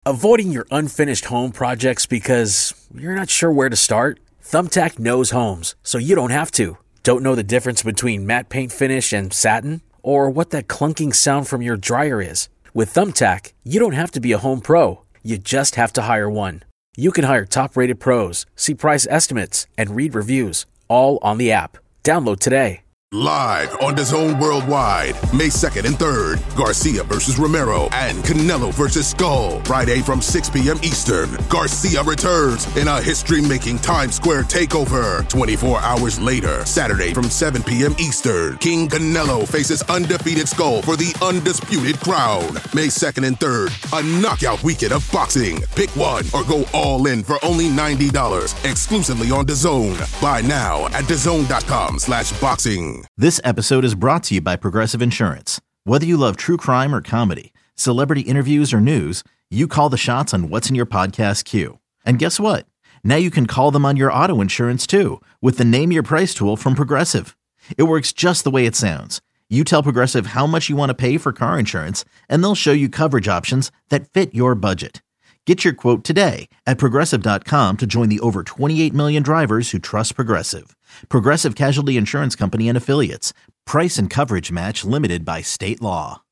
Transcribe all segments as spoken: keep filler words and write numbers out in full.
Avoiding your unfinished home projects because you're not sure where to start? Thumbtack knows homes, so you don't have to. Don't know the difference between matte paint finish and satin? Or what that clunking sound from your dryer is? With Thumbtack, you don't have to be a home pro. You just have to hire one. You can hire top-rated pros, see price estimates, and read reviews, all on the app. Download today. Live on DAZN Worldwide, May second and third, Garcia versus Romero and Canelo versus Skull. Friday from six p.m. Eastern, Garcia returns in a history-making Times Square takeover. twenty-four hours later, Saturday from seven p.m. Eastern, King Canelo faces undefeated Skull for the undisputed crown. May second and third, a knockout weekend of boxing. Pick one or go all in for only ninety dollars, exclusively on DAZN. Buy now at DAZN.com slash boxing. This episode is brought to you by Progressive Insurance. Whether you love true crime or comedy, celebrity interviews or news, you call the shots on what's in your podcast queue. And guess what? Now you can call them on your auto insurance too with the Name Your Price tool from Progressive. It works just the way it sounds. You tell Progressive how much you want to pay for car insurance, and they'll show you coverage options that fit your budget. Get your quote today at Progressive dot com to join the over twenty-eight million drivers who trust Progressive. Progressive Casualty Insurance Company and Affiliates. Price and coverage match limited by state law.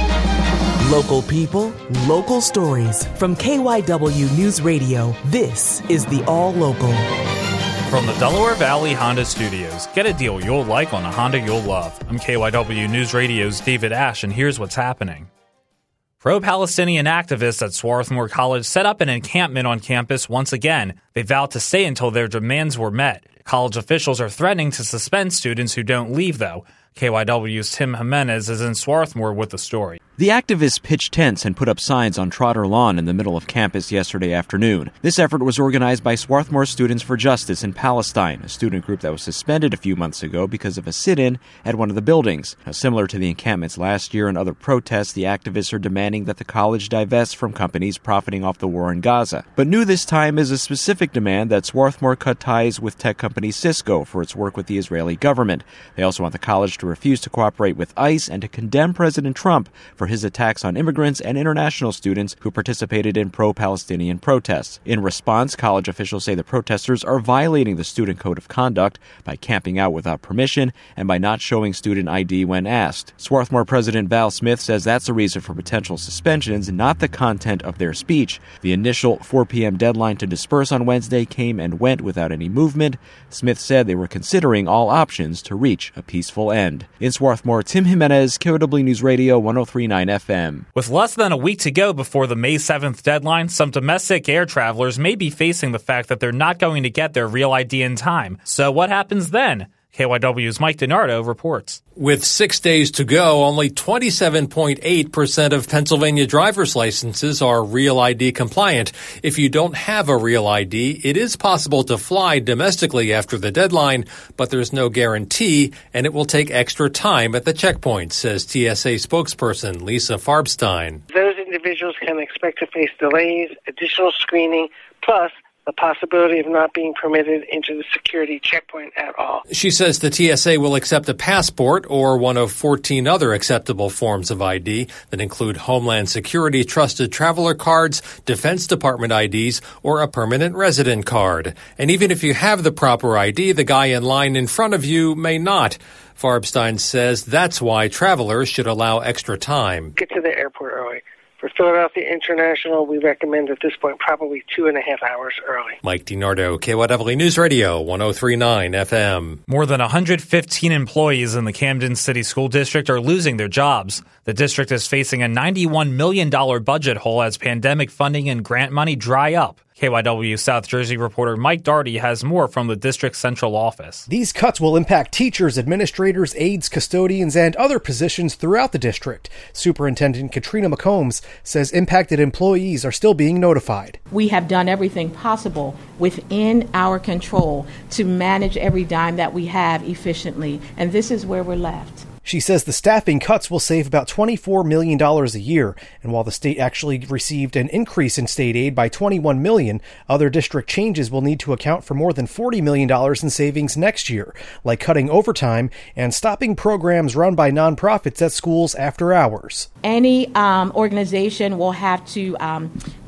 Local people, local stories. From K Y W News Radio, this is the All Local. From the Delaware Valley Honda Studios, get a deal you'll like on a Honda you'll love. I'm K Y W News Radio's David Ash, and here's what's happening. Pro-Palestinian activists at Swarthmore College set up an encampment on campus once again. They vowed to stay until their demands were met. College officials are threatening to suspend students who don't leave, though. K Y W's Tim Jimenez is in Swarthmore with the story. The activists pitched tents and put up signs on Trotter Lawn in the middle of campus yesterday afternoon. This effort was organized by Swarthmore Students for Justice in Palestine, a student group that was suspended a few months ago because of a sit-in at one of the buildings. Now, similar to the encampments last year and other protests, the activists are demanding that the college divest from companies profiting off the war in Gaza. But new this time is a specific demand that Swarthmore cut ties with tech company Cisco for its work with the Israeli government. They also want the college to refuse to cooperate with ICE and to condemn President Trump for his attacks on immigrants and international students who participated in pro-Palestinian protests. In response, college officials say the protesters are violating the student code of conduct by camping out without permission and by not showing student I D when asked. Swarthmore President Val Smith says that's the reason for potential suspensions, not the content of their speech. The initial four p.m. deadline to disperse on Wednesday came and went without any movement. Smith said they were considering all options to reach a peaceful end. In Swarthmore, Tim Jimenez, K O W News Radio, one oh three point nine F M. With less than a week to go before the May seventh deadline, some domestic air travelers may be facing the fact that they're not going to get their real I D in time. So what happens then? K Y W's Mike DiNardo reports. With six days to go, only twenty-seven point eight percent of Pennsylvania driver's licenses are Real I D compliant. If you don't have a Real I D, it is possible to fly domestically after the deadline, but there's no guarantee, and it will take extra time at the checkpoint, says T S A spokesperson Lisa Farbstein. Those individuals can expect to face delays, additional screening, plus the possibility of not being permitted into the security checkpoint at all. She says the T S A will accept a passport or one of fourteen other acceptable forms of I D that include Homeland Security Trusted Traveler Cards, Defense Department I Ds, or a permanent resident card. And even if you have the proper I D, the guy in line in front of you may not. Farbstein says that's why travelers should allow extra time. Get to the airport early. For Philadelphia International, we recommend at this point probably two and a half hours early. Mike DiNardo, K Y W News Radio, one oh three point nine F M. More than one hundred fifteen employees in the Camden City School District are losing their jobs. The district is facing a ninety-one million dollars budget hole as pandemic funding and grant money dry up. K Y W South Jersey reporter Mike Daugherty has more from the district's central office. These cuts will impact teachers, administrators, aides, custodians, and other positions throughout the district. Superintendent Katrina McCombs says impacted employees are still being notified. We have done everything possible within our control to manage every dime that we have efficiently, and this is where we're left. She says the staffing cuts will save about twenty-four million dollars a year, and while the state actually received an increase in state aid by twenty-one million dollars, other district changes will need to account for more than forty million dollars in savings next year, like cutting overtime and stopping programs run by nonprofits at schools after hours. Any um, organization will have to um,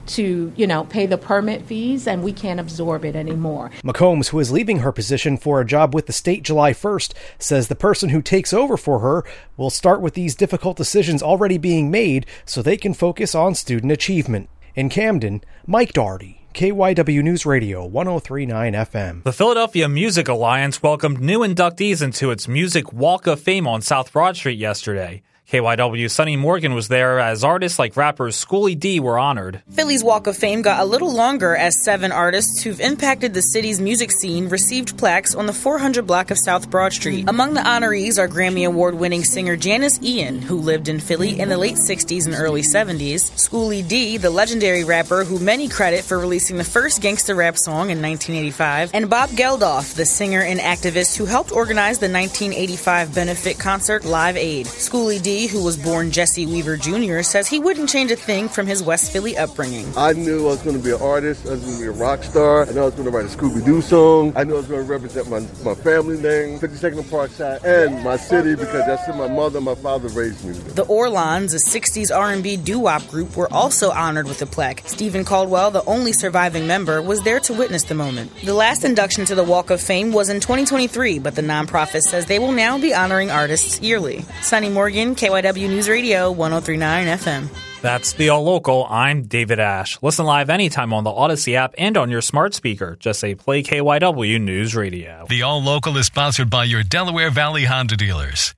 to, you know, pay the permit fees, and we can't absorb it anymore. McCombs, who is leaving her position for a job with the state July first, says the person who takes over for her will start with these difficult decisions already being made so they can focus on student achievement. In Camden, Mike Doherty, K Y W News Radio, one oh three point nine F M. The Philadelphia Music Alliance welcomed new inductees into its Music Walk of Fame on South Broad Street yesterday. K Y W's Sonny Morgan was there as artists like rappers Schoolie D were honored. Philly's Walk of Fame got a little longer as seven artists who've impacted the city's music scene received plaques on the four hundred block of South Broad Street. Among the honorees are Grammy Award-winning singer Janice Ian, who lived in Philly in the late sixties and early seventies, Schoolie D, the legendary rapper who many credit for releasing the first gangsta rap song in nineteen eighty-five, and Bob Geldof, the singer and activist who helped organize the nineteen eighty-five benefit concert Live Aid. Schoolie D, who was born Jesse Weaver Junior, says he wouldn't change a thing from his West Philly upbringing. I knew I was going to be an artist. I was going to be a rock star. I knew I was going to write a Scooby-Doo song. I knew I was going to represent my, my family name, fifty-second Parkside, and my city, because that's where my mother and my father raised me. The Orlons, a sixties R and B doo-wop group, were also honored with a plaque. Stephen Caldwell, the only surviving member, was there to witness the moment. The last induction to the Walk of Fame was in twenty twenty-three, but the nonprofit says they will now be honoring artists yearly. Sonny Morgan, K Y W News Radio, one oh three point nine F M. That's the All Local. I'm David Ash. Listen live anytime on the Odyssey app and on your smart speaker. Just say play K Y W News Radio. The All Local is sponsored by your Delaware Valley Honda dealers.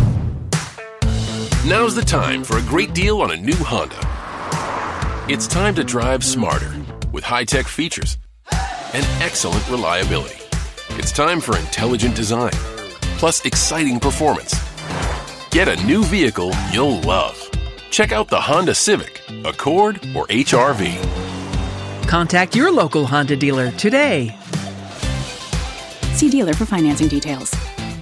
Now's the time for a great deal on a new Honda. It's time to drive smarter with high-tech features and excellent reliability. It's time for intelligent design, plus exciting performance. Get a new vehicle you'll love. Check out the Honda Civic, Accord, or H R V. Contact your local Honda dealer today. See dealer for financing details.